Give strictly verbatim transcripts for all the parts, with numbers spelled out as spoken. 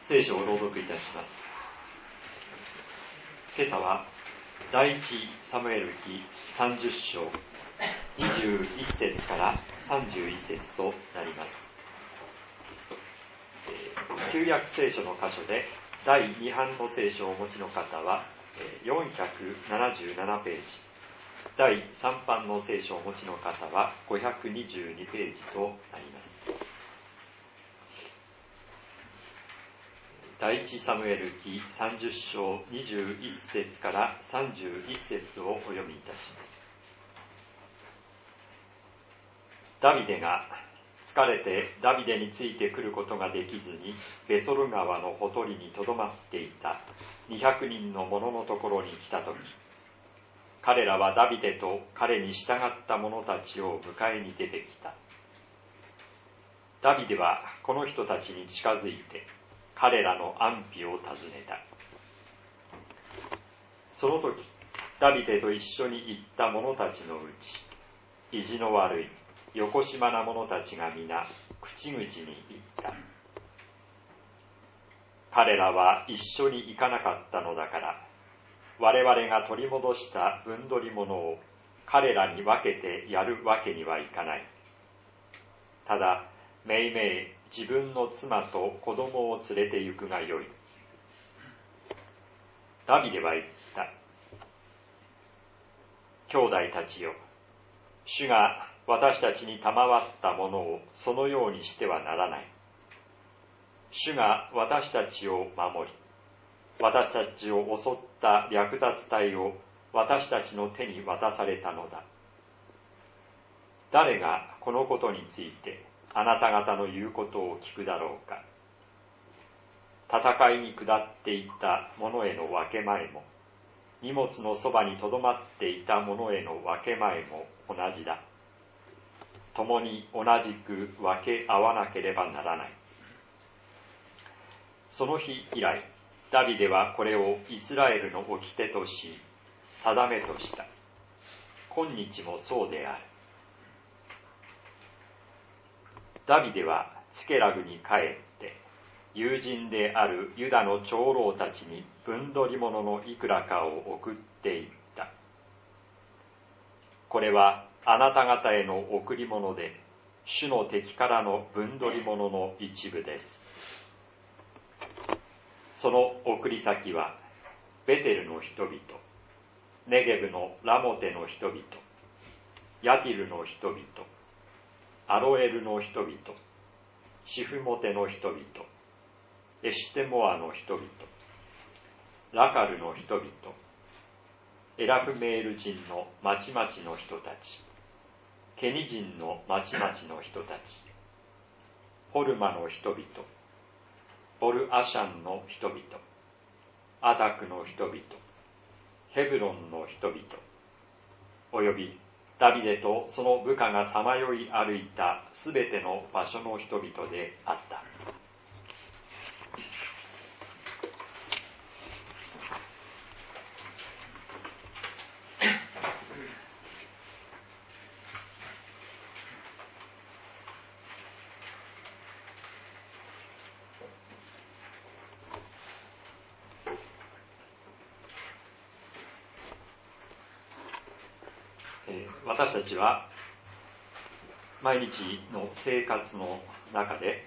聖書を朗読いたします。今朝は第一サムエル記さんじゅっ章にじゅういっ節からさんじゅういっ節となります。旧約聖書の箇所で第に版の聖書をお持ちの方はよんひゃくななじゅうななページ、第さん版の聖書をお持ちの方はごひゃくにじゅうにページとなります。第一サムエル記さんじゅっ章にじゅういっ節からさんじゅういっ節をお読みいたします。ダビデが疲れてダビデについてくることができずにベソル川のほとりにとどまっていたにひゃくにんの者のところに来たとき、彼らはダビデと彼に従った者たちを迎えに出てきた。ダビデはこの人たちに近づいて彼らの安否を尋ねた。その時、ダビデと一緒に行った者たちのうち、意地の悪い、よこしまな者たちが皆、口々に言った。彼らは一緒に行かなかったのだから、我々が取り戻した分取り物を彼らに分けてやるわけにはいかない。ただ、めいめい自分の妻と子供を連れて行くがよい。ダビデは言った。兄弟たちよ、主が私たちに賜ったものをそのようにしてはならない。主が私たちを守り、私たちを襲った略奪隊を私たちの手に渡されたのだ。誰がこのことについてあなた方の言うことを聞くだろうか。戦いに下っていった者への分け前も、荷物のそばにとどまっていた者への分け前も同じだ。共に同じく分け合わなければならない。その日以来、ダビデはこれをイスラエルの掟とし、定めとした。今日もそうである。ダビデはツケラグに帰って、友人であるユダの長老たちに分取り物のいくらかを送っていった。これはあなた方への贈り物で、主の敵からの分取り物の一部です。その送り先は、ベテルの人々、ネゲブのラモテの人々、ヤティルの人々、アロエルの人々、シフモテの人々、エシュテモアの人々、ラカルの人々、エラフメール人の町々の人たち、ケニ人の町々の人たち、ホルマの人々、ボルアシャンの人々、アタクの人々、ヘブロンの人々、およびダビデとその部下がさまよい歩いたすべての場所の人々であった。私たちは毎日の生活の中で、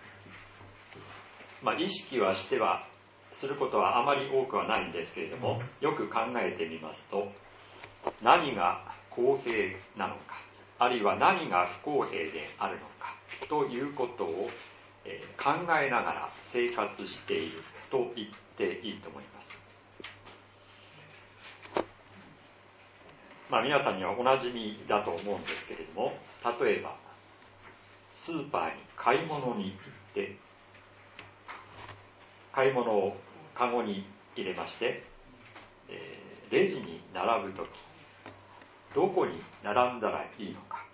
まあ、意識はしてはすることはあまり多くはないんですけれども、よく考えてみますと、何が公平なのか、あるいは何が不公平であるのかということを、えー、考えながら生活していると言っていいと思います。まあ、皆さんにはおなじみだと思うんですけれども、例えばスーパーに買い物に行って買い物をカゴに入れまして、えー、レジに並ぶときどこに並んだらいいのか、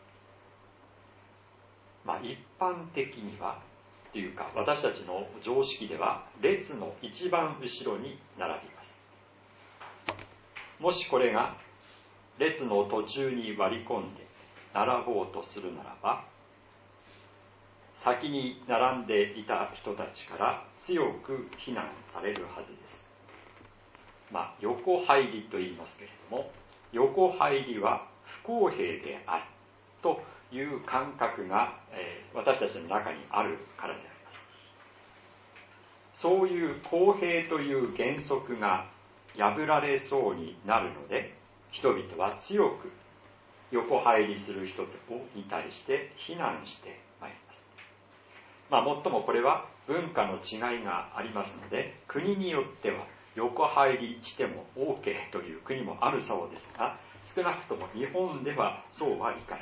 まあ、一般的にはというか私たちの常識では列の一番後ろに並びます。もしこれが列の途中に割り込んで並ぼうとするならば、 先に並んでいた人たちから強く非難されるはずです。まあ、横入りと言いますけれども、横入りは不公平であるという感覚が、えー、私たちの中にあるからであります。そういう公平という原則が破られそうになるので、人々は強く横入りする人に対して非難してまいります。まあ、もっともこれは文化の違いがありますので、国によっては横入りしても OK という国もあるそうですが、少なくとも日本ではそうはいかない。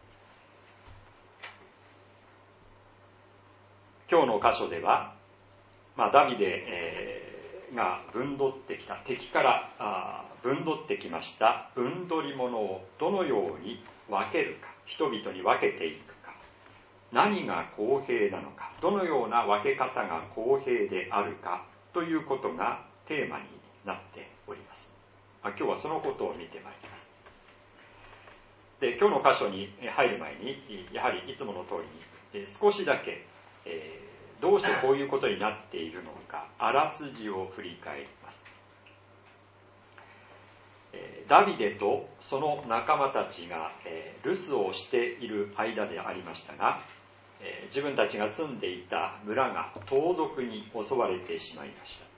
今日の箇所では、まあ、ダビデ、えー、が分取ってきた、敵からあ分取ってきました分取り物をどのように分けるか、人々に分けていくか、何が公平なのか、どのような分け方が公平であるかということがテーマになっております。今日はそのことを見てまいります。で、今日の箇所に入る前に、やはりいつもの通りに少しだけ、えーどうしてこういうことになっているのか、あらすじを振り返ります。ダビデとその仲間たちが留守をしている間でありましたが、自分たちが住んでいた村が盗賊に襲われてしまいました。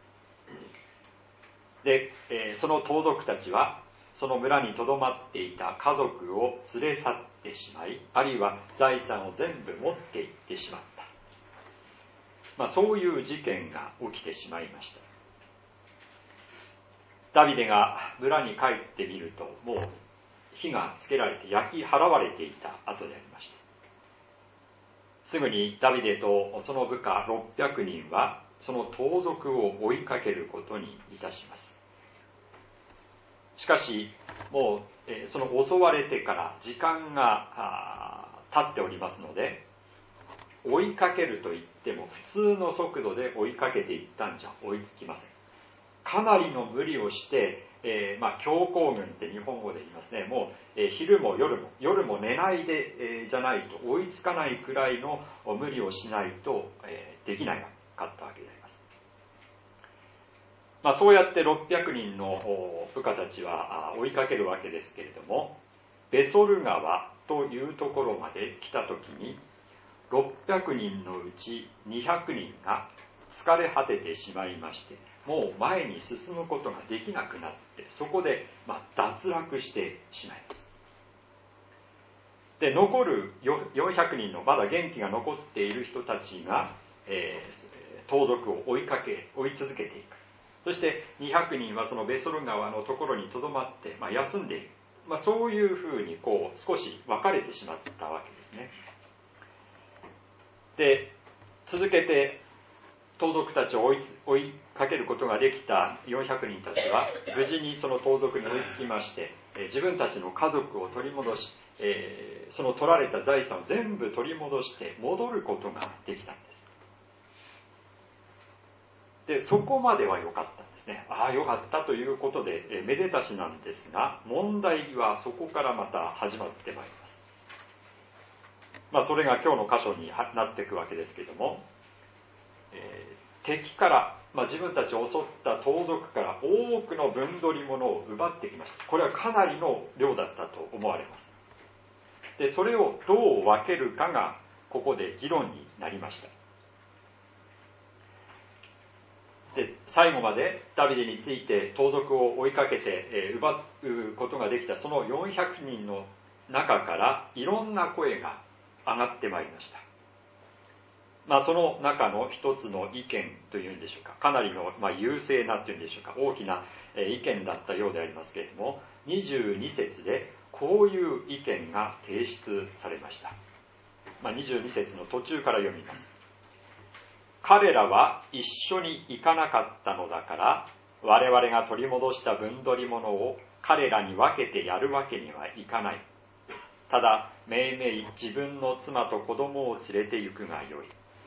で、その盗賊たちはその村にとどまっていた家族を連れ去ってしまい、あるいは財産を全部持って行ってしまった。まあ、そういう事件が起きてしまいました。ダビデが村に帰ってみると、もう火がつけられて焼き払われていた後でありました。すぐにダビデとその部下ろっぴゃくにんはその盗賊を追いかけることにいたします。しかしもう、えー、その襲われてから時間が経っておりますので、追いかけると言っても普通の速度で追いかけていったんじゃ追いつきません。かなりの無理をして、えーまあ、強行軍って日本語で言いますね。もう、えー、昼も夜も夜も寝ないで、えー、じゃないと追いつかないくらいの無理をしないと、えー、できなかったわけであります。まあ、そうやってろっぴゃくにんの部下たちは追いかけるわけですけれども、ベソル川というところまで来たときに、ろっぴゃくにんのうちにひゃくにんが疲れ果ててしまいまして、もう前に進むことができなくなって、そこで、まあ、脱落してしまいます。で、残るよんひゃくにんのまだ元気が残っている人たちが、えー、盗賊を追いかけ追い続けていく。そしてにひゃくにんはそのベソル川のところにとどまって、まあ、休んでいる、まあ、そういうふうにこう少し分かれてしまったわけですね。で、続けて盗賊たちを追い、追いかけることができたよんひゃくにんたちは無事にその盗賊に追いつきまして、えー、自分たちの家族を取り戻し、えー、その取られた財産を全部取り戻して戻ることができたんです。で、そこまでは良かったんですね。ああ、良かったということで、えー、めでたしなんですが、問題はそこからまた始まってまいります。まあ、それが今日の箇所になっていくわけですけれども、えー、敵から、まあ、自分たちを襲った盗賊から多くの分取り物を奪ってきました。これはかなりの量だったと思われます。で、それをどう分けるかがここで議論になりました。で、最後までダビデについて盗賊を追いかけて、えー、奪うことができたそのよんひゃくにんの中からいろんな声が上がってまいりました。まあ、その中の一つの意見というんでしょうか、かなりの、まあ、優勢なというんでしょうか、大きな意見だったようでありますけれども、にじゅうに節でこういう意見が提出されました。まあ、にじゅうに節の途中から読みます。彼らは一緒に行かなかったのだから、我々が取り戻した分取り物を彼らに分けてやるわけにはいかない。ただ、めいめい自分の妻と子供を連れて行くがよい。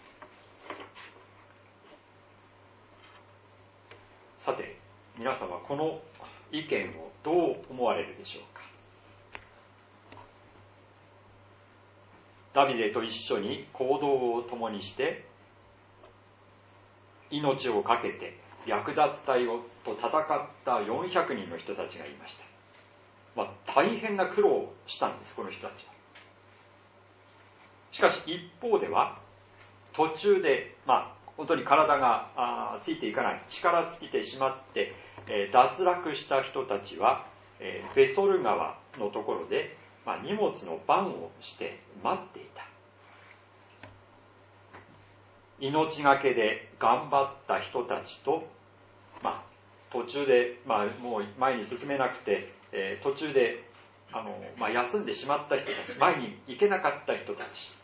さて、皆様、この意見をどう思われるでしょうか。 ダビデと一緒に行動を共にして命を懸けて略奪隊をと戦ったよんひゃくにんの人たちがいました。まあ、大変な苦労をしたんです、この人たちは。しかし一方では途中で、まあ、本当に体があついていかない、力尽きてしまって、えー、脱落した人たちは、えー、ベソル川のところで、まあ、荷物の番をして待っていた。命がけで頑張った人たちと、まあ、途中で、まあ、もう前に進めなくて、えー、途中であの、まあ、休んでしまった人たち、前に行けなかった人たち、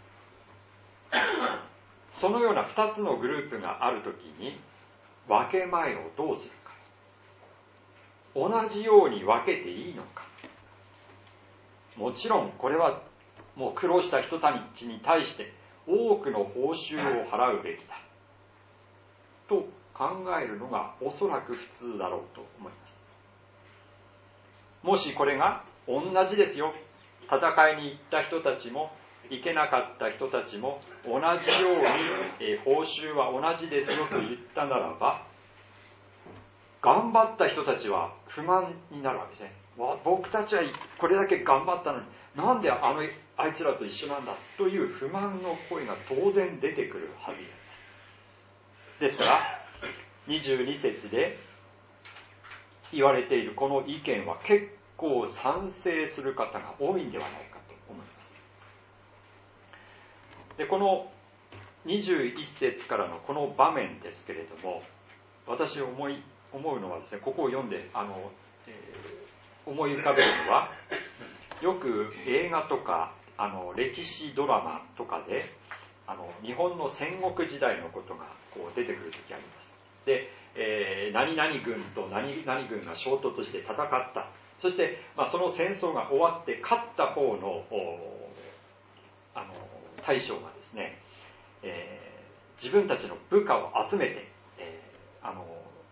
そのような二つのグループがあるときに分け前をどうするか、同じように分けていいのか。もちろんこれはもう苦労した人たちに対して多くの報酬を払うべきだと考えるのがおそらく普通だろうと思います。もしこれが同じですよ、戦いに行った人たちも行けなかった人たちも同じように、えー、報酬は同じですよと言ったならば、頑張った人たちは不満になるわけですね。僕たちはこれだけ頑張ったのになんであのあいつらと一緒なんだという不満の声が当然出てくるはずです。ですからにじゅうに節で言われているこの意見は結構賛成する方が多いんではないかと思います。で、このにじゅういち節からのこの場面ですけれども、私思い思うのはですね、ここを読んであの、えー、思い浮かべるのは、よく映画とかあの歴史ドラマとかであの日本の戦国時代のことがこう出てくる時あります。で、えー、何々軍と何々軍が衝突して戦った。そして、まあ、その戦争が終わって勝った方のあの大将がですね、えー、自分たちの部下を集めて、えー、あの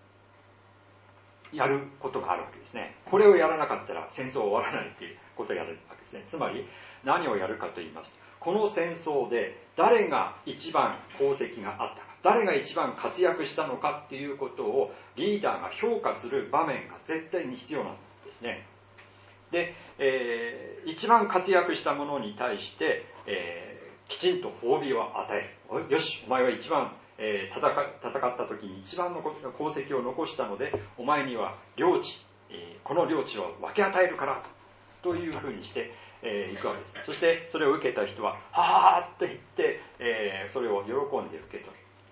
やることがあるわけですね。これをやらなかったら戦争は終わらないということをやるわけですね。つまり何をやるかと言いますと、この戦争で誰が一番功績があったか、誰が一番活躍したのかっていうことをリーダーが評価する場面が絶対に必要なんですね。で、えー、一番活躍した者に対して、えー、きちんと褒美を与える。よし、お前は一番、えー、戦, 戦った時に一番の功績を残したので、お前には領地、えー、この領地を分け与えるからというふうにして、えー、いくわけです。そしてそれを受けた人ははーっと言って、えー、それを喜んで受け取る。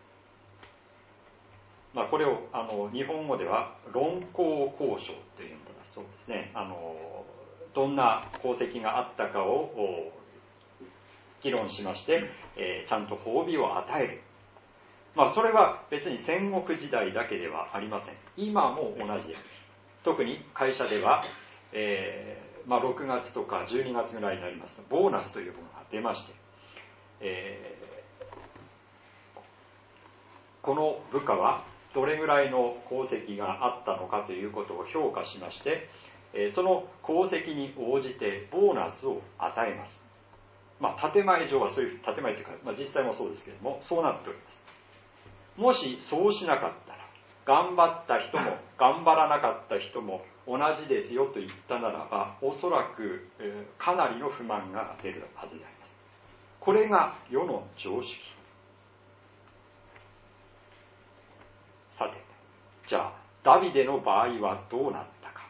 まあ、これをあの日本語では論功行賞というのだそうですね。あのどんな功績があったかを議論しまして、えー、ちゃんと褒美を与える。まあ、それは別に戦国時代だけではありません。今も同じです。特に会社では、えーまあ、ろくがつとかじゅうにがつぐらいになりますとボーナスというものが出まして、えー、この部下はどれぐらいの功績があったのかということを評価しまして、その功績に応じてボーナスを与えます。まあ、建前上はそういう、建前というか、まあ、実際もそうですけれども、そうなっております。もしそうしなかったら、頑張った人も頑張らなかった人も同じですよと言ったならば、おそらく、えー、かなりの不満が出るはずであります。これが世の常識。さて、じゃあダビデの場合はどうなったか。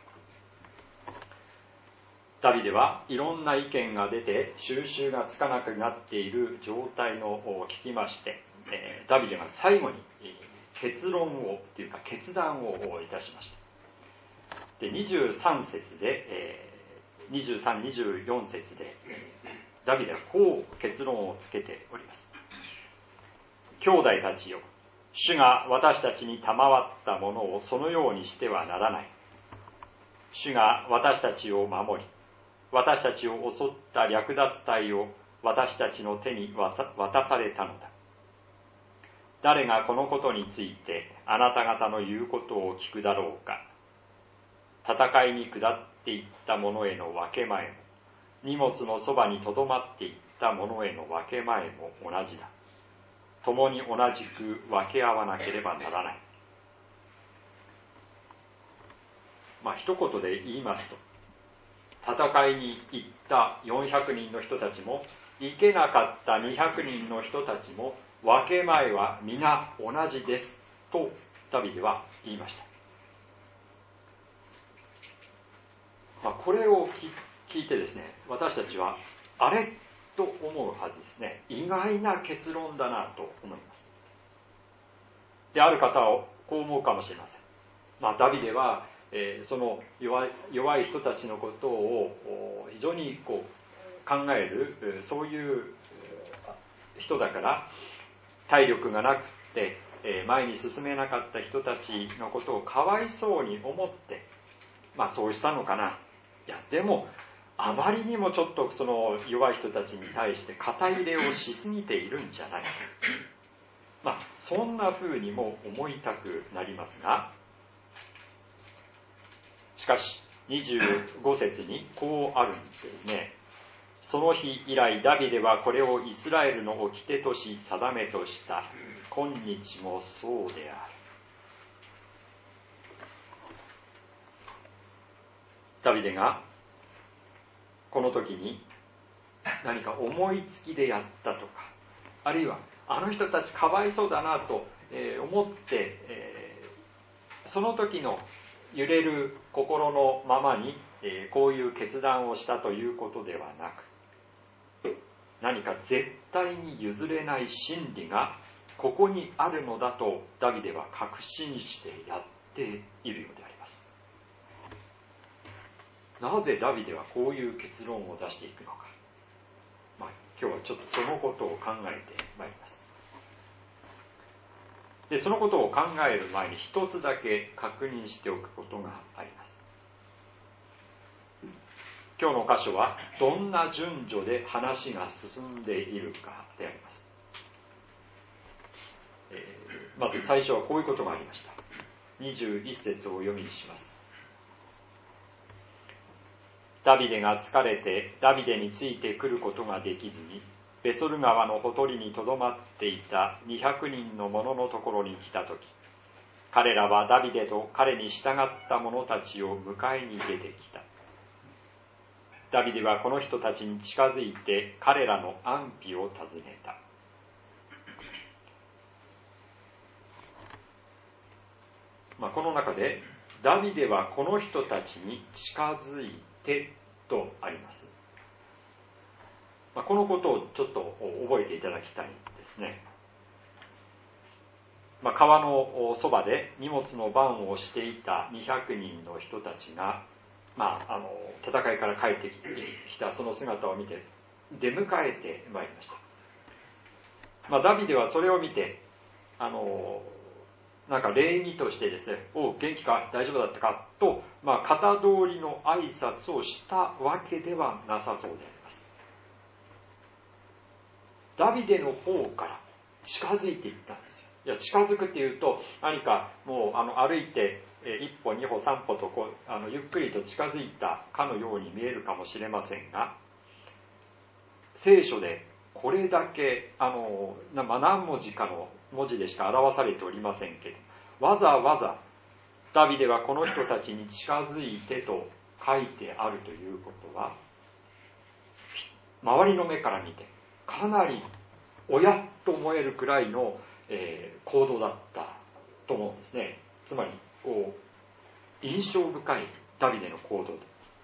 ダビデはいろんな意見が出て収拾がつかなくなっている状態のを聞きまして、えー、ダビデが最後に結論をというか決断をいたしました。で、にじゅうさん節で、えー、にじゅうさん、にじゅうよん節でダビデはこう結論をつけております。兄弟たちよ、主が私たちに賜ったものをそのようにしてはならない。主が私たちを守り、私たちを襲った略奪隊を私たちの手に渡されたのだ。誰がこのことについてあなた方の言うことを聞くだろうか。戦いに下っていった者への分け前も、荷物のそばにとどまっていっったものへの分け前も同じだ。共に同じく分け合わなければならない。まあ一言で言いますと、戦いに行ったよんひゃくにんの人たちも、行けなかったにひゃくにんの人たちも、分け前は皆同じですとダビデは言いました。まあ、これを聞いてですね、私たちはあれと思うはずですね。意外な結論だなと思います。である方はこう思うかもしれません。まあ、ダビデは、えー、その弱い、弱い人たちのことを非常にこう考える、そういう人だから体力がなくて、えー、前に進めなかった人たちのことをかわいそうに思って、まあそうしたのかな。いや、でもあまりにもちょっとその弱い人たちに対して肩入れをしすぎているんじゃないか。まあそんな風にも思いたくなりますが、しかしにじゅうご節にこうあるんですね。その日以来ダビデはこれをイスラエルの掟とし定めとした。今日もそうである。ダビデがこの時に何か思いつきでやったとか、あるいはあの人たちかわいそうだなと思って、えー、その時の揺れる心のままに、えー、こういう決断をしたということではなく、何か絶対に譲れない真理がここにあるのだとダビデは確信してやっているようであります。なぜダビデはこういう結論を出していくのか、まあ、今日はちょっとそのことを考えてまいります。で、そのことを考える前に一つだけ確認しておくことがあります。今日の箇所はどんな順序で話が進んでいるかであります。えー、まず最初はこういうことがありました。にじゅういち節をお読みします。ダビデが疲れてダビデについてくることができずに、ベソル川のほとりにとどまっていたにひゃくにんの者のところに来たとき、彼らはダビデと彼に従った者たちを迎えに出てきた。ダビデはこの人たちに近づいて彼らの安否を尋ねた。まあ、この中でダビデはこの人たちに近づいてとあります。まあ、このことをちょっと覚えていただきたいんですね。まあ、川のそばで荷物の番をしていたにひゃくにんの人たちが、まあ、あの戦いから帰ってきたその姿を見て出迎えてまいりました。まあ、ダビデはそれを見て、あのなんか礼儀としてですね、おう元気か大丈夫だったかと、まあ、型通りの挨拶をしたわけではなさそうであります。ダビデの方から近づいていったんですよ。いや、近づくっていうと何かもうあの歩いて一歩二歩三歩とこうあのゆっくりと近づいたかのように見えるかもしれませんが、聖書でこれだけあの、まあ、何文字かの文字でしか表されておりませんけど、わざわざダビデはこの人たちに近づいてと書いてあるということは、周りの目から見てかなりおやっと思えるくらいの、えー、行動だったと思うんですね。つまりこう印象深いダビデの行動で、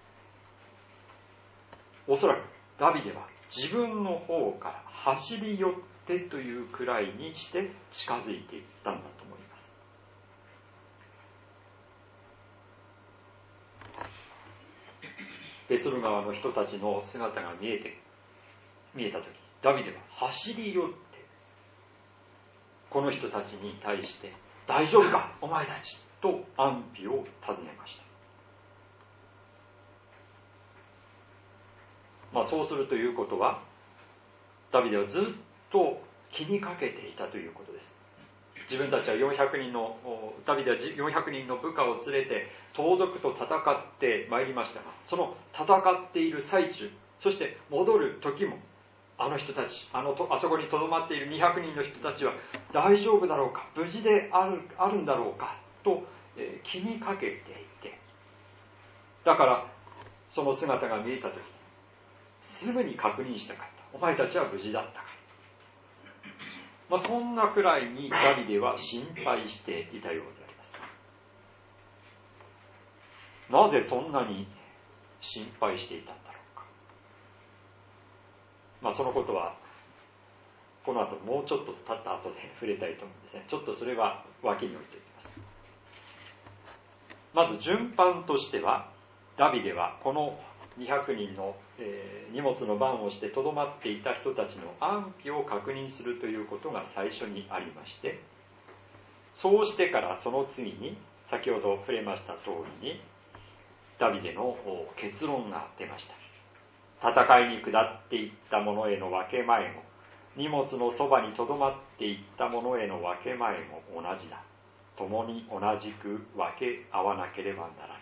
おそらくダビデは自分の方から走り寄ってというくらいにして近づいていったんだと思います。ベソル川の人たちの姿が見えて見えたとき、ダビデは走り寄ってこの人たちに対して大丈夫かお前たちと安否を尋ねました。まあ、そうするということは、ダビデはずっと気にかけていたということです。自分たちはよんひゃくにんのダビデはよんひゃくにんの部下を連れて盗賊と戦ってまいりましたが、その戦っている最中、そして戻る時もあの人たち、あのとあそこにとどまっているにひゃくにんの人たちは大丈夫だろうか、無事である、あるんだろうかと、えー、気にかけていて、だからその姿が見えたとき、すぐに確認したかった。お前たちは無事だったか。まあ、そんなくらいにダビデは心配していたようであります。なぜそんなに心配していたんだろうか。まあ、そのことはこの後もうちょっと経った後で触れたいと思うんですね。ちょっとそれは脇に置いておきます。まず順番としては、ダビデはこのにひゃくにんの、えー、荷物の番をしてとどまっていた人たちの安否を確認するということが最初にありまして、そうしてからその次に先ほど触れました通りにダビデの結論が出ました。戦いに下っていった者への分け前も、荷物のそばにとどまっていった者への分け前も同じだ。共に同じく分け合わなければならない。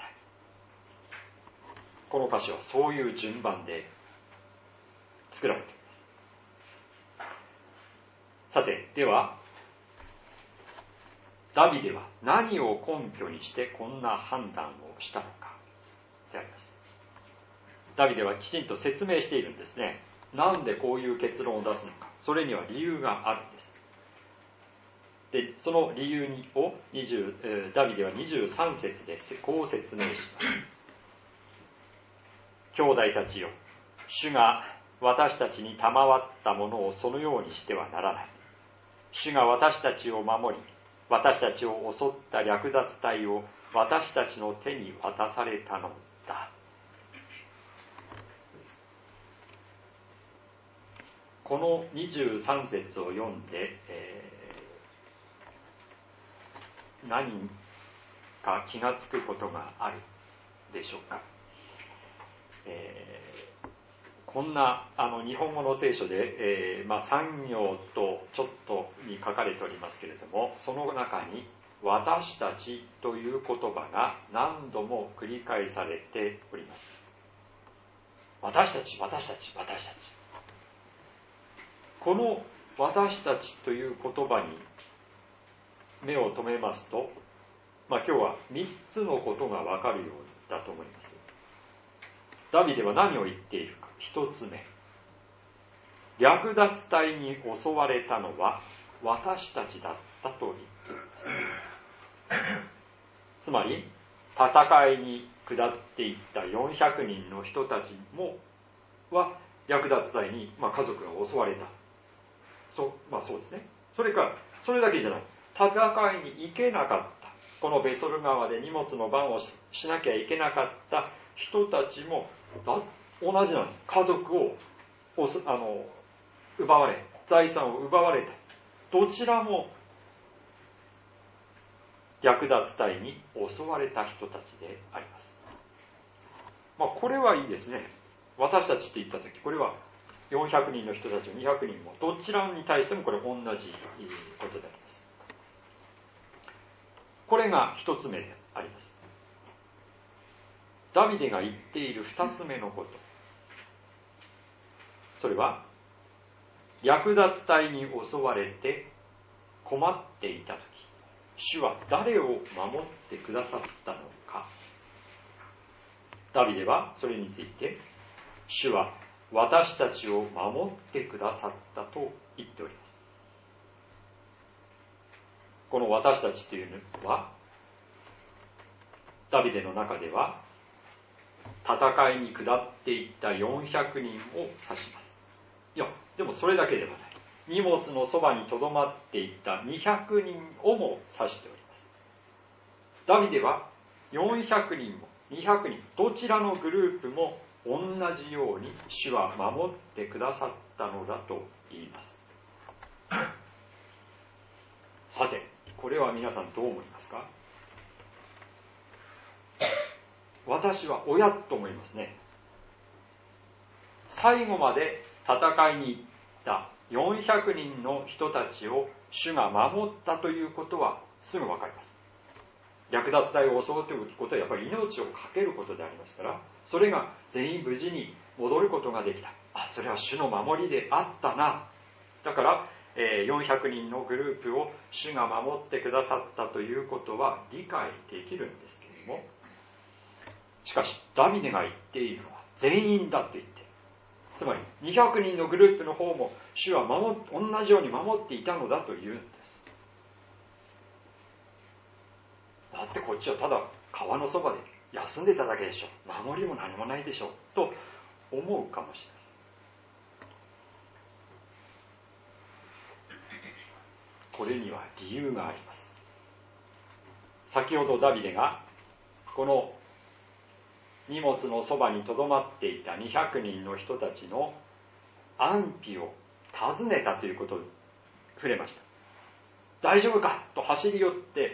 この歌詞はそういう順番で作られています。さて、ではダビデは何を根拠にしてこんな判断をしたのかであります。ダビデはきちんと説明しているんですね。なんでこういう結論を出すのか、それには理由があるんです。で、その理由をにじゅうダビデはにじゅうさん節でこう説明します。兄弟たちよ、主が私たちに賜ったものをそのようにしてはならない。主が私たちを守り、私たちを襲った略奪隊を私たちの手に渡されたのだ。このにじゅうさん節を読んで、えー、何か気がつくことがあるでしょうか。えー、こんなあの日本語の聖書で、えーまあ、さん行とちょっとに書かれておりますけれども、その中に私たちという言葉が何度も繰り返されております。私たち、私たち、私たち。この私たちという言葉に目を留めますと、まあ、今日はみっつのことがわかるようだと思います。ダビデは何を言っているか。一つ目、略奪隊に襲われたのは私たちだったと言っています。つまり戦いに下っていったよんひゃくにんの人たちもは略奪隊に、まあ、家族が襲われた。そう、まあそうですね。それからそれだけじゃない。戦いに行けなかった。このベソル川で荷物の番を し, しなきゃいけなかった人たちもだ同じなんです。家族をあの奪われ、財産を奪われた。どちらも略奪隊に襲われた人たちであります。まあこれはいいですね。私たちって言ったとき、これはよんひゃくにんの人たちもにひゃくにんもどちらに対してもこれ同じことであります。これが一つ目であります。ダビデが言っている二つ目のこと、それは略奪隊に襲われて困っていたとき、主は誰を守ってくださったのか。ダビデはそれについて、主は私たちを守ってくださったと言っております。この私たちというのは、ダビデの中では戦いに下っていったよんひゃくにんを指します。いや、でもそれだけではない。荷物のそばにとどまっていったにひゃくにんをも指しております。ダビデはよんひゃくにんもにひゃくにん、どちらのグループも同じように主は守ってくださったのだと言います。さて、これは皆さんどう思いますか？私はおやと思いますね。最後まで戦いに行ったよんひゃくにんの人たちを主が守ったということはすぐわかります。略奪隊を襲うということはやっぱり命を懸けることでありますから、それが全員無事に戻ることができた。 あ、それは主の守りであったな。だから、えー、よんひゃくにんのグループを主が守ってくださったということは理解できるんですけれども、しかしダビデが言っているのは全員だと言って、つまりにひゃくにんのグループの方も主は守同じように守っていたのだというんです。だってこっちはただ川のそばで休んでただけでしょ、守りも何もないでしょと思うかもしれない。これには理由があります。先ほどダビデがこの荷物のそばにとどまっていたにひゃくにんの人たちの安否を尋ねたということを触れました。大丈夫かと走り寄って、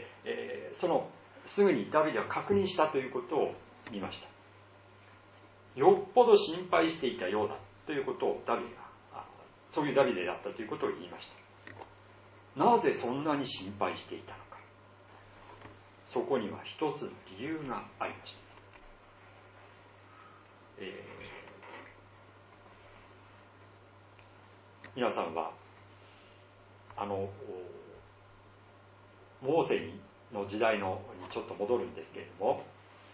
えー、そのすぐにダビデは確認したということを見ました。よっぽど心配していたようだということをダビデが、そういうダビデだったということを言いました。なぜそんなに心配していたのか。そこには一つの理由がありました。えー、皆さんはあのモーセの時代のにちょっと戻るんですけれども、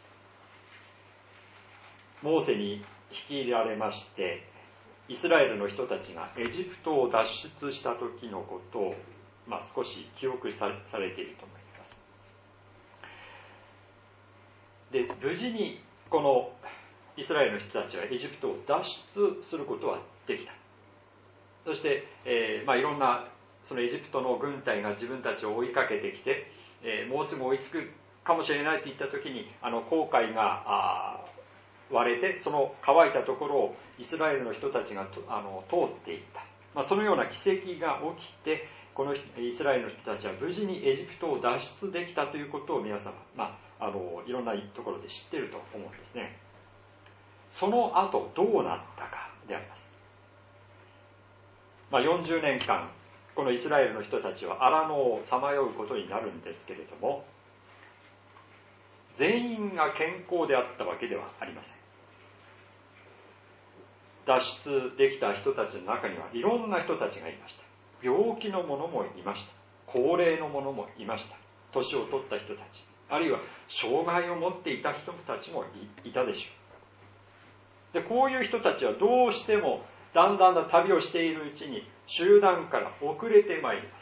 モーセに率いられましてイスラエルの人たちがエジプトを脱出した時のことを、まあ、少し記憶され、されていると思います。で、無事にこのイスラエルの人たちはエジプトを脱出することはできた。そして、えーまあ、いろんなそのエジプトの軍隊が自分たちを追いかけてきて、えー、もうすぐ追いつくかもしれないといった時にあの紅海が割れて、その乾いたところをイスラエルの人たちがあの通っていった、まあ、そのような奇跡が起きて、このイスラエルの人たちは無事にエジプトを脱出できたということを皆様、まあ、あのいろんなところで知っていると思うんですね。その後どうなったかであります。まあ、よんじゅうねんかんこのイスラエルの人たちは荒野をさまようことになるんですけれども、全員が健康であったわけではありません。脱出できた人たちの中にはいろんな人たちがいました。病気の者もいました。高齢の者もいました。年を取った人たち、あるいは障害を持っていた人たちも い, いたでしょう。で、こういう人たちはどうしてもだんだんだん旅をしているうちに集団から遅れてまいります。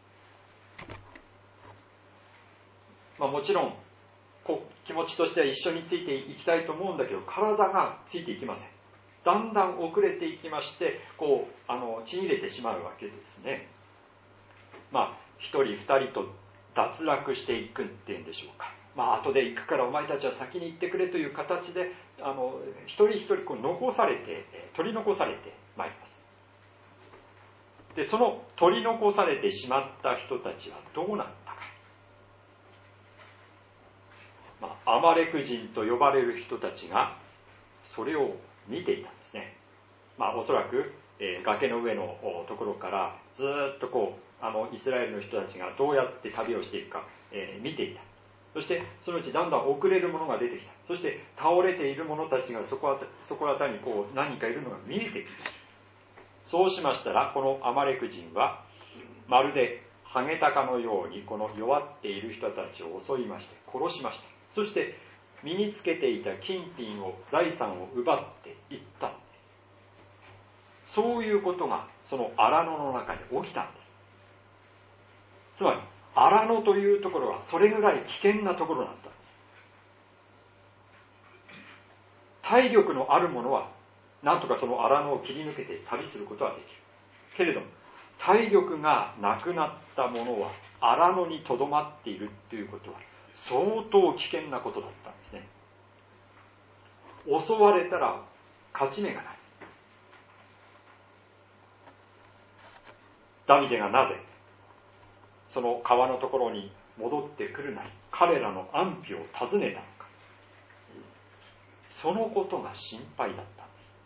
まあ、もちろんこ気持ちとしては一緒についていきたいと思うんだけど、体がついていきません。だんだん遅れていきまして、こうあのちぎれてしまうわけですね。まあ一人二人と脱落していくっていうんでしょうか。まあ後で行くからお前たちは先に行ってくれという形で、あの一人一人こう残されて取り残されてまいります。で、その取り残されてしまった人たちはどうなったか。まあ、アマレク人と呼ばれる人たちがそれを見ていたんですね。まあ、おそらく、えー、崖の上のところからずっとこうあのイスラエルの人たちがどうやって旅をしていくか、えー、見ていた。そしてそのうちだんだん遅れるものが出てきた。そして倒れている者たちがそこあたそこらたりにこう何かいるのが見えてきました。そうしましたら、このアマレク人はまるでハゲタカのようにこの弱っている人たちを襲いまして殺しました。そして身につけていた金品を財産を奪っていった。そういうことがその荒野の中で起きたんです。つまり荒野というところはそれぐらい危険なところだったんです。体力のある者はなんとかその荒野を切り抜けて旅することはできるけれども、体力がなくなった者は荒野にとどまっているということは相当危険なことだったんですね。襲われたら勝ち目がない。ダビデがなぜその川のところに戻ってくるなり彼らの安否を尋ねたのか。そのことが心配だったんです。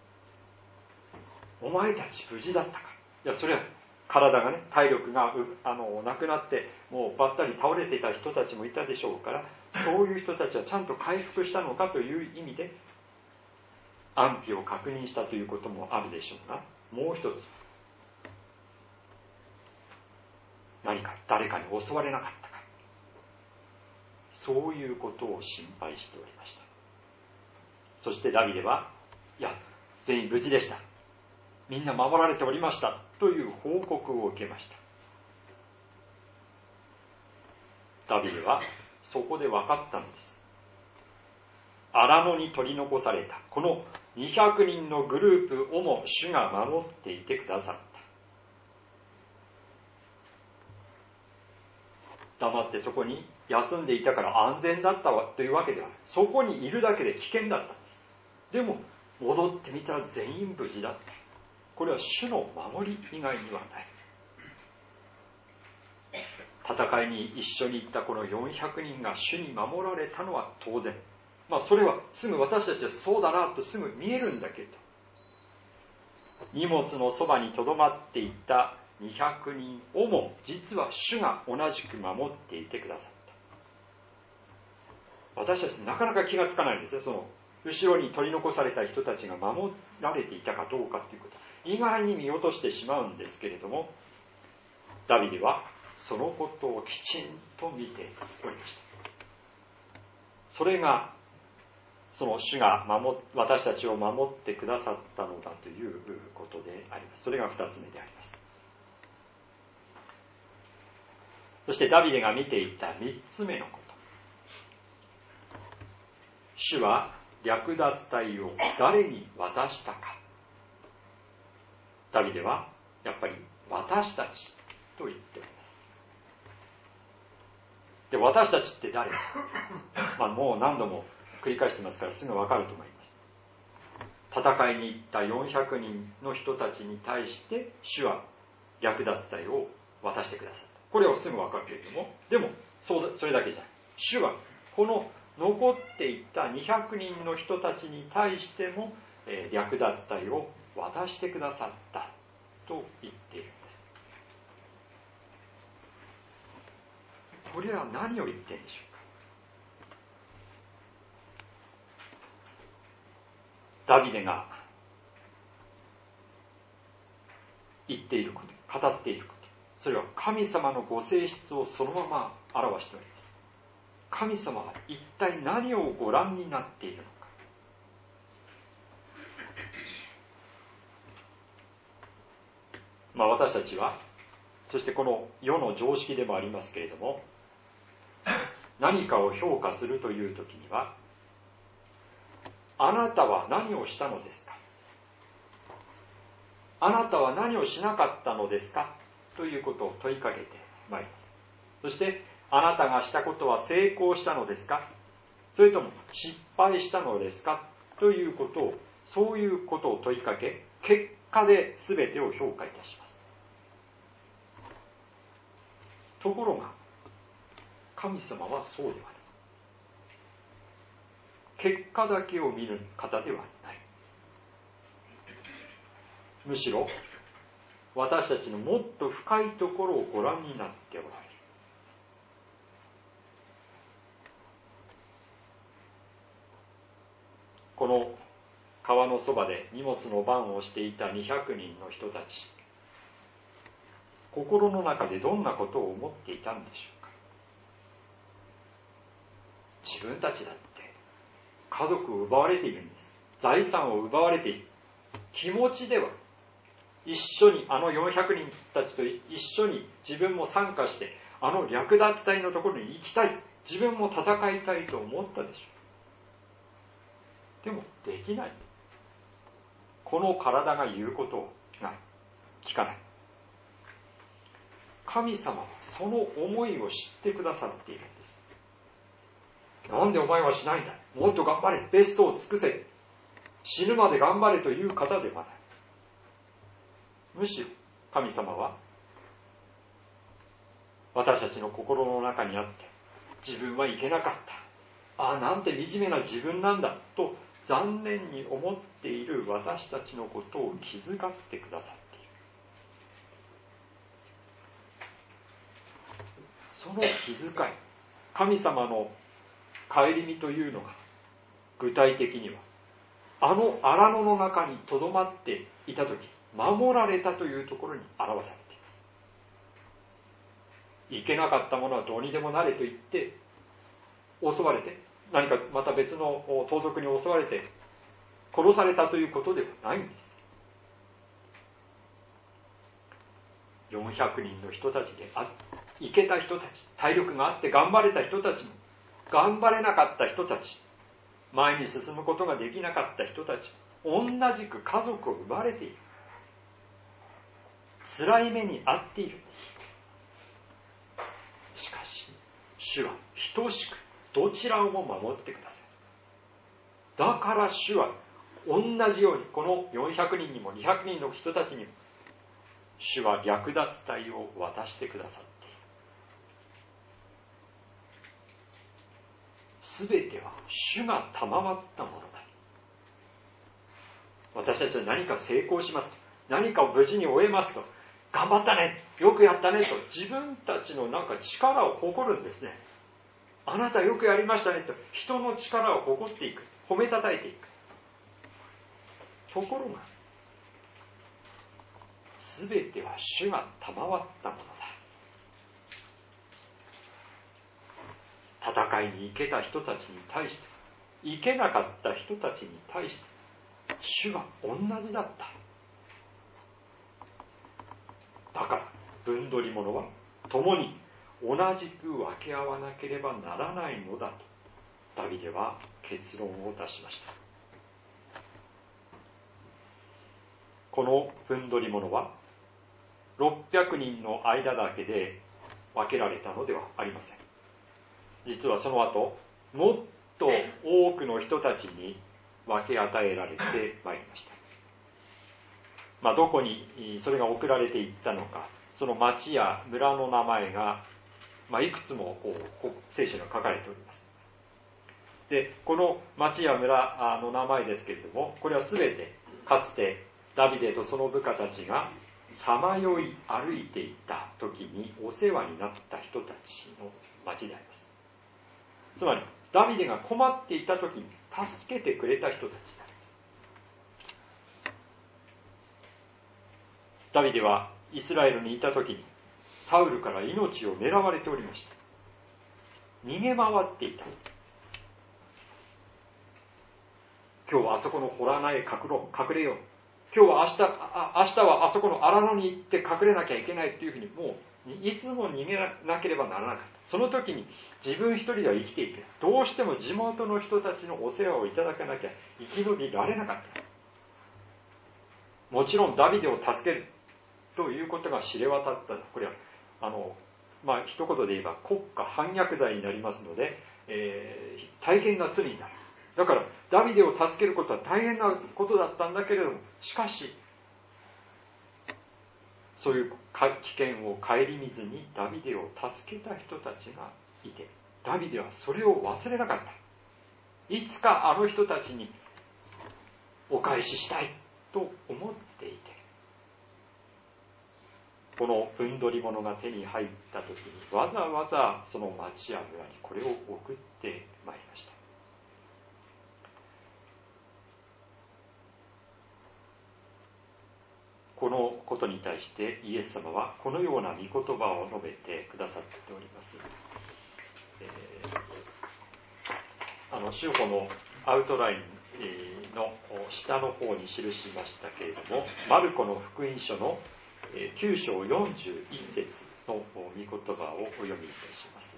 お前たち無事だったか。いや、それは体がね、体力があのなくなってもうばったり倒れていた人たちもいたでしょうから、そういう人たちはちゃんと回復したのかという意味で安否を確認したということもあるでしょうが、もう一つ、何か誰かに襲われなかったか、そういうことを心配しておりました。そしてダビデは、いや、全員無事でした。みんな守られておりました。という報告を受けました。ダビデはそこで分かったのです。荒野に取り残されたこのにひゃくにんのグループをも主が守っていてくださった。黙ってそこに休んでいたから安全だったわというわけではない。そこにいるだけで危険だったんです。でも戻ってみたら全員無事だった。これは主の守り以外にはない。戦いに一緒に行ったこのよんひゃくにんが主に守られたのは当然。まあそれはすぐ私たちはそうだなとすぐ見えるんだけど、荷物のそばにとどまっていたにひゃくにんをも実は主が同じく守っていてくださった。私たちなかなか気がつかないんですよ。その後ろに取り残された人たちが守られていたかどうかということ、意外に見落としてしまうんですけれども、ダビデはそのことをきちんと見ておりました。それがその主が守私たちを守ってくださったのだということであります。それが二つ目であります。そしてダビデが見ていた三つ目のこと、主は略奪隊を誰に渡したか。ダビデはやっぱり私たちと言っております。で、私たちって誰か、まあ、もう何度も繰り返してますからすぐ分かると思います。戦いに行ったよんひゃくにんの人たちに対して主は略奪隊を渡してくださった。これはすぐ分かるけれども、でもそうだ、それだけじゃない。主はこの残っていたにひゃくにんの人たちに対しても、えー、略奪隊を渡してくださったと言っているんです。これは何を言っているんでしょうか。ダビデが言っていること、語っていること、それは神様のご性質をそのまま表しております。神様は一体何をご覧になっているのか。まあ私たちは、そしてこの世の常識でもありますけれども、何かを評価するというときには、あなたは何をしたのですか、あなたは何をしなかったのですかということを問いかけてまいります。そしてあなたがしたことは成功したのですか、それとも失敗したのですかということを、そういうことを問いかけ、結果で全てを評価いたします。ところが神様はそうではない。結果だけを見る方ではない。むしろ私たちのもっと深いところをご覧になっておられる。この川のそばで荷物の番をしていたにひゃくにんの人たち、心の中でどんなことを思っていたんでしょうか。自分たちだって家族を奪われているんです。財産を奪われている。気持ちでは一緒に、あのよんひゃくにんたちと一緒に自分も参加して、あの略奪隊のところに行きたい、自分も戦いたいと思ったでしょう。でもできない。この体が言うことを聞かない。神様はその思いを知ってくださっているんです。なんでお前はしないんだ、もっと頑張れ、ベストを尽くせ、死ぬまで頑張れという方ではない。むしろ神様は私たちの心の中にあって、自分はいけなかった、ああなんて惨めな自分なんだと残念に思っている私たちのことを気遣ってくださっている。その気遣い、神様の顧みというのが具体的にはあの荒野の中にとどまっていたとき、守られたというところに表されています。いけなかったものはどうにでもなれと言って襲われて、何かまた別の盗賊に襲われて殺されたということではないんです。よんひゃくにんの人たちであいけた人たち、体力があって頑張れた人たちも、頑張れなかった人たち、前に進むことができなかった人たち、同じく家族を奪われている。辛い目に遭っているんです。しかし主は等しくどちらをも守ってください。だから主は同じようにこのよんひゃくにんにもにひゃくにんの人たちにも主は略奪隊を渡してくださっている。すべては主が賜ったものだ。私たちは何か成功しますと、何かを無事に終えますと、頑張ったね、よくやったねと自分たちのなんか力を誇るんですね。あなたよくやりましたねと人の力を誇っていく、褒めたたえていく。ところがすべては主が賜ったものだ。戦いに行けた人たちに対して、行けなかった人たちに対して主は同じだった。だから分取り物は共に同じく分け合わなければならないのだとダビデは結論を出しました。この分取り物はろっぴゃくにんの間だけで分けられたのではありません。実はその後もっと多くの人たちに分け与えられてまいりました。まあ、どこにそれが送られていったのか、その町や村の名前が、まあ、いくつもこう聖書には書かれております。で、この町や村の名前ですけれども、これはすべてかつてダビデとその部下たちがさまよい歩いていた時にお世話になった人たちの町であります。つまりダビデが困っていた時に助けてくれた人たちであります。ダビデはイスラエルにいた時にサウルから命を狙われておりました。逃げ回っていた。今日はあそこの洞穴へ隠ろう、隠れよう。今日は明日、あ明日はあそこの荒野に行って隠れなきゃいけないというふうに、もういつも逃げなければならなかった。その時に自分一人では生きていけない。どうしても地元の人たちのお世話をいただかなきゃ生き延びられなかった。もちろんダビデを助けるということが知れ渡った。これはあの、まあ、一言で言えば国家反逆罪になりますので、えー、大変な罪になる。だからダビデを助けることは大変なことだったんだけれども、しかしそういう危険を顧みずにダビデを助けた人たちがいて、ダビデはそれを忘れなかった。いつかあの人たちにお返ししたいと思っていて、この分取り物が手に入った時にわざわざその町や村にこれを送ってまいりました。このことに対してイエス様はこのような御言葉を述べてくださっております。えー、あの週報のアウトラインの下の方に記しましたけれども、マルコの福音書のきゅう章よんじゅういち節の御言葉をお読みいたします。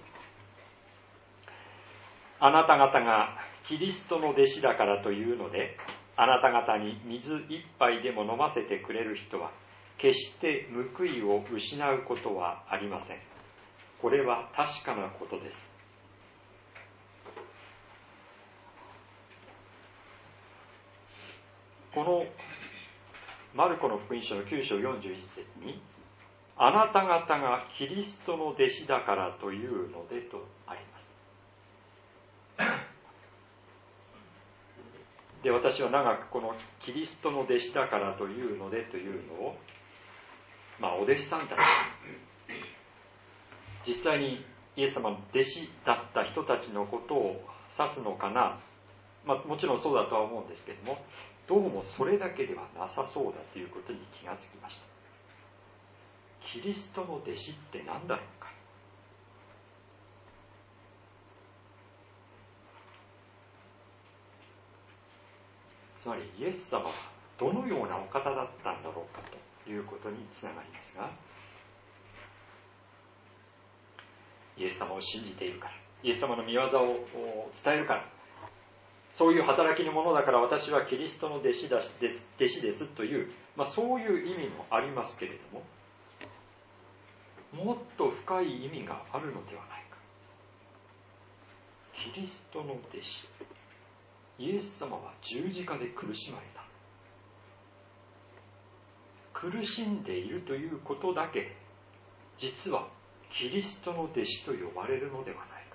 あなた方がキリストの弟子だからというので、あなた方に水一杯でも飲ませてくれる人は決して報いを失うことはありません。これは確かなことです。このマルコの福音書のきゅう章よんじゅういち節に、あなた方がキリストの弟子だからというのでとあります。で、私は長くこのキリストの弟子だからというのでというのを、まあお弟子さんたち、実際にイエス様の弟子だった人たちのことを指すのかなまあ、もちろんそうだとは思うんですけれども、どうもそれだけではなさそうだということに気がつきました。キリストの弟子って何だろうか。つまりイエス様はどのようなお方だったんだろうかということにつながりますが、イエス様を信じているから、イエス様の御業を伝えるから、そういう働きのものだから私はキリストの弟子だしです弟子ですという、まあ、そういう意味もありますけれども、もっと深い意味があるのではないか。キリストの弟子、イエス様は十字架で苦しまれた。苦しんでいるということだけで、実はキリストの弟子と呼ばれるのではないか。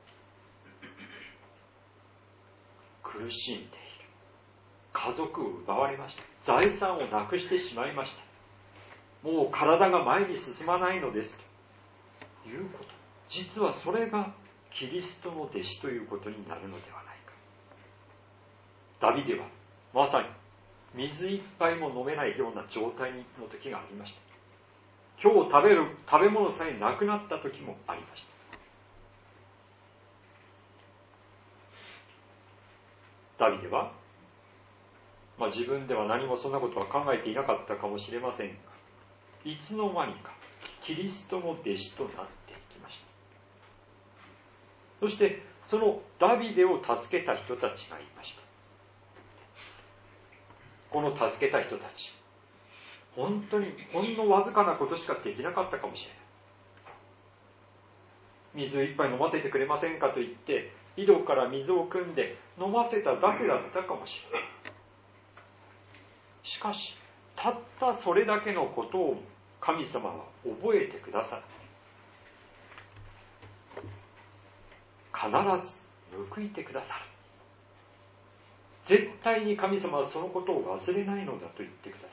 苦しんでいる。家族を奪われました。財産をなくしてしまいました。もう体が前に進まないのですということ。実はそれがキリストの弟子ということになるのではないか。ダビデはまさに水一杯も飲めないような状態の時がありました。今日食べる食べ物さえなくなった時もありました。ダビデは、まあ、自分では何もそんなことは考えていなかったかもしれませんが、いつの間にかキリストの弟子となっていきました。そしてそのダビデを助けた人たちがいました。この助けた人たち、本当にほんのわずかなことしかできなかったかもしれない。水一杯飲ませてくれませんかと言って井戸から水を汲んで飲ませただけだったかもしれない。しかし、たったそれだけのことを神様は覚えてくださる。必ず報いてくださる。絶対に神様はそのことを忘れないのだと言ってくださる。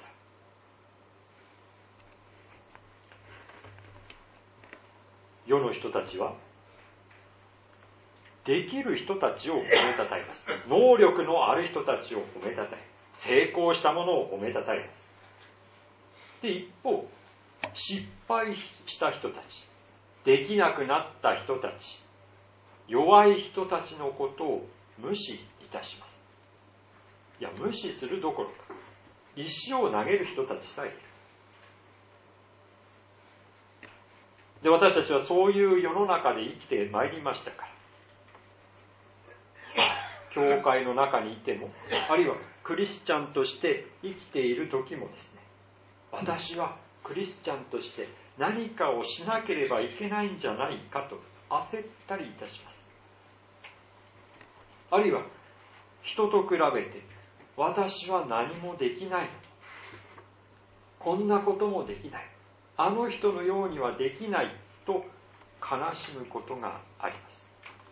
世の人たちは、できる人たちを褒めたたえます。能力のある人たちを褒めたたえ、成功したものを褒めたたえます。で、一方、失敗した人たち、できなくなった人たち、弱い人たちのことを無視いたします。いや、無視するどころか、石を投げる人たちさえいる。で、私たちはそういう世の中で生きてまいりましたから、教会の中にいても、あるいはクリスチャンとして生きている時もですね、私はクリスチャンとして何かをしなければいけないんじゃないかと焦ったりいたします。あるいは人と比べて私は何もできない、こんなこともできない、あの人のようにはできないと悲しむことがあります。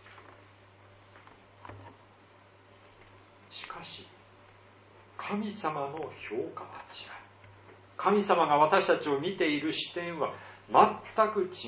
しかし、神様の評価は違う。神様が私たちを見ている視点は全く違うんです。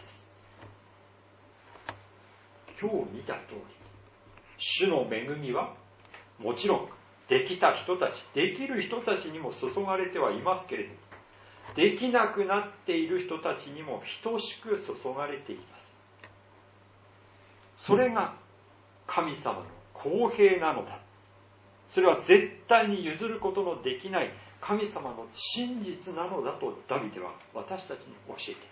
今日見た通り、主の恵みはもちろんできた人たち、できる人たちにも注がれてはいますけれども、できなくなっている人たちにも等しく注がれています。それが神様の公平なのだ。それは絶対に譲ることのできない神様の真実なのだとダビデは私たちに教えている。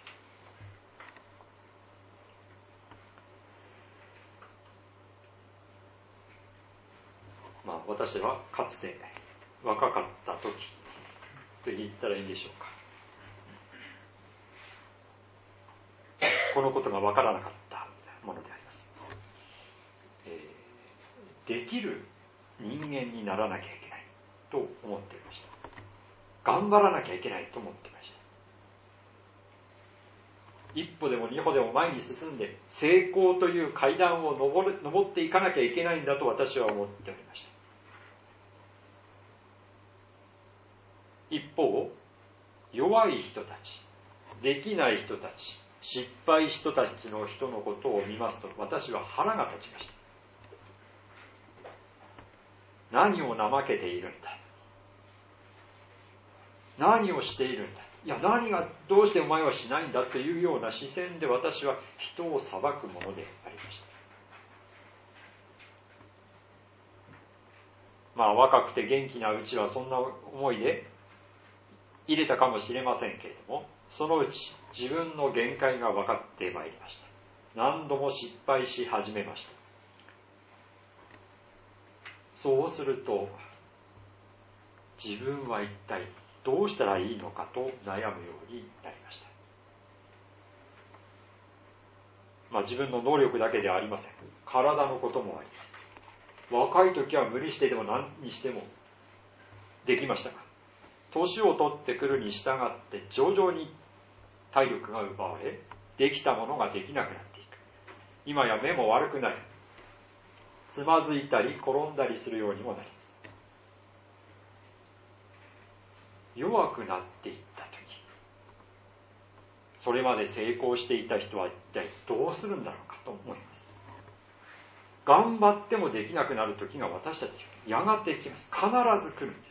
まあ、私はかつて若かった時と言ったらいいんでしょうか。このことが分からなかったものであります。えー、できる人間にならなきゃいけないと思っていました。頑張らなきゃいけないと思っていました。一歩でも二歩でも前に進んで成功という階段を登る、登っていかなきゃいけないんだと私は思っておりました。一方、弱い人たち、できない人たち、失敗人たちの人のことを見ますと、私は腹が立ちました。 何を怠けているんだ、何をしているんだ、いや何がどうしてお前はしないんだというような視線で私は人を裁くものでありました。まあ若くて元気なうちはそんな思いで入れたかもしれませんけれども、そのうち自分の限界が分かってまいりました。何度も失敗し始めました。そうすると自分は一体どうしたらいいのかと悩むようになりました。まあ自分の能力だけではありません。体のこともあります。若い時は無理してでも何にしてもできましたが、年を取ってくるに従って徐々に体力が奪われ、できたものができなくなっていく。今や目も悪くなり、つまずいたり転んだりするようにもなります。弱くなっていった時、それまで成功していた人は一体どうするんだろうかと思います。頑張ってもできなくなる時が私たちやがて来ます。必ず来るんです。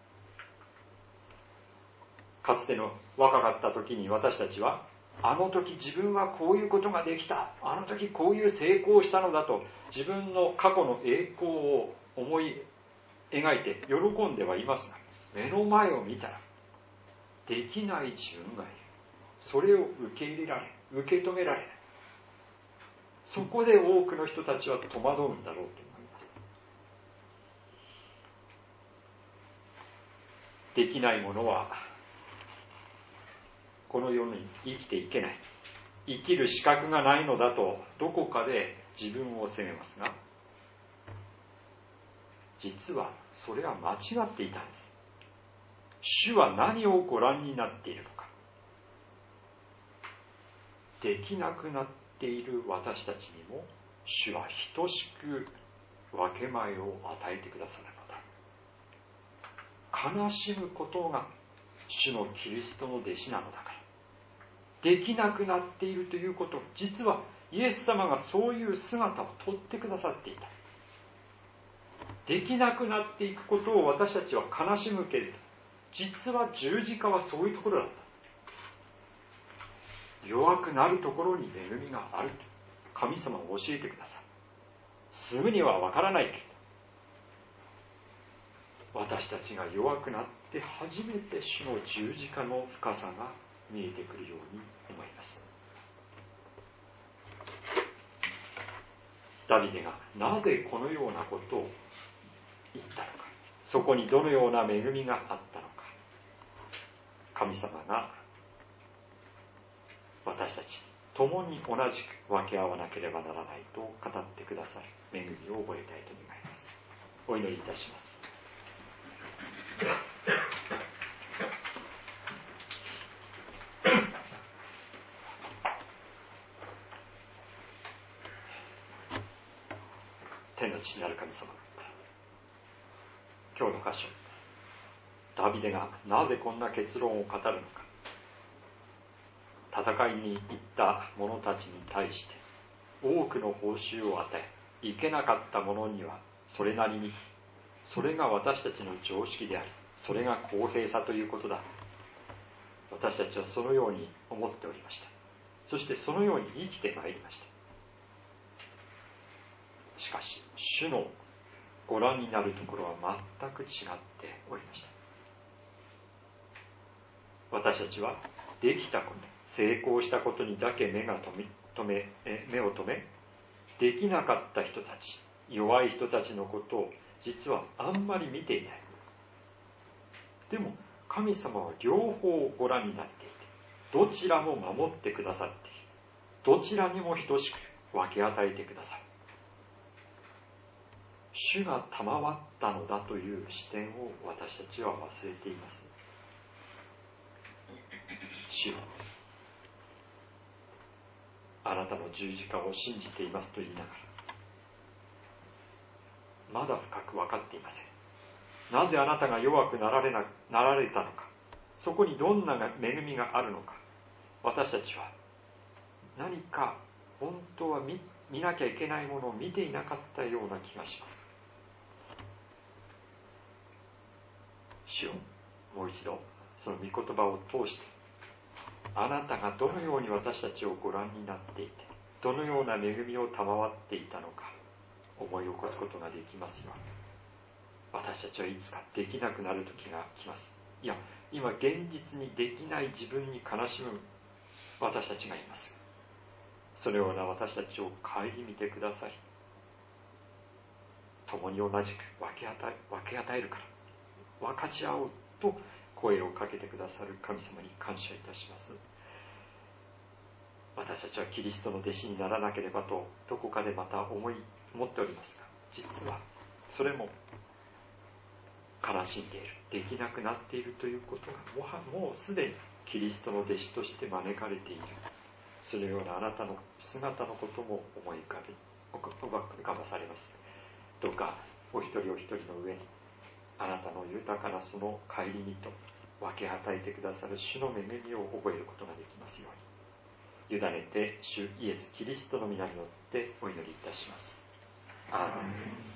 かつての若かった時に私たちは、あの時自分はこういうことができた、あの時こういう成功したのだと自分の過去の栄光を思い描いて喜んではいますが、目の前を見たらできない自分がいる。それを受け入れられ、受け止められない。そこで多くの人たちは戸惑うんだろうと思います。できないものはこの世に生きていけない、生きる資格がないのだとどこかで自分を責めますが、実はそれは間違っていたんです。主は何をご覧になっているのか。できなくなっている私たちにも主は等しく分け前を与えてくださるのだ。悲しむことが主のキリストの弟子なのだから。できなくなっているということ、実はイエス様がそういう姿をとってくださっていた。できなくなっていくことを私たちは悲しむけれど、実は十字架はそういうところだった。弱くなるところに恵みがあると神様を教えてくださる。すぐにはわからないけれど、私たちが弱くなって初めて主の十字架の深さが見えてくるように思います。ダビデがなぜこのようなことを言ったのか、そこにどのような恵みがあったのか、神様が私たち共に同じく分け合わなければならないと語ってくださる恵みを覚えたいと願います。お祈りいたします。天の父なる神様、今日の箇所、ダビデがなぜこんな結論を語るのか、戦いに行った者たちに対して多くの報酬を与え、行けなかった者にはそれなりに、それが私たちの常識であり、それが公平さということだ。私たちはそのように思っておりました。そしてそのように生きてまいりました。しかし主のご覧になるところは全く違っておりました。私たちはできたこと、成功したことにだけ目が止め、止め目を止め、できなかった人たち、弱い人たちのことを実はあんまり見ていない。でも神様は両方ご覧になっていて、どちらも守ってくださっている。どちらにも等しく分け与えてくださる。主が賜ったのだという視点を私たちは忘れています。主よ、あなたの十字架を信じていますと言いながら、まだ深く分かっていません。なぜあなたが弱くなられな、なられたのか、そこにどんな恵みがあるのか、私たちは何か本当は 見, 見なきゃいけないものを見ていなかったような気がします。 主よ、もう一度その御言葉を通して、あなたがどのように私たちをご覧になっていて、どのような恵みを賜っていたのか思い起こすことができますように。私たちはいつかできなくなる時が来ます。いや、今現実にできない自分に悲しむ私たちがいます。そのような私たちを顧みてください。共に同じく分け与え、分け与えるから、分かち合おうと声をかけてくださる神様に感謝いたします。私たちはキリストの弟子にならなければとどこかでまた思い持っておりますが、実はそれも悲しんでいる、できなくなっているということがもはもうすでにキリストの弟子として招かれている、そのようなあなたの姿のことも思い浮かべ浮かばされます。どうかお一人お一人の上にあなたの豊かなその帰りにと分け与えてくださる主の恵みを覚えることができますように、委ねて主イエス・キリストの皆によってお祈りいたします。アーメン。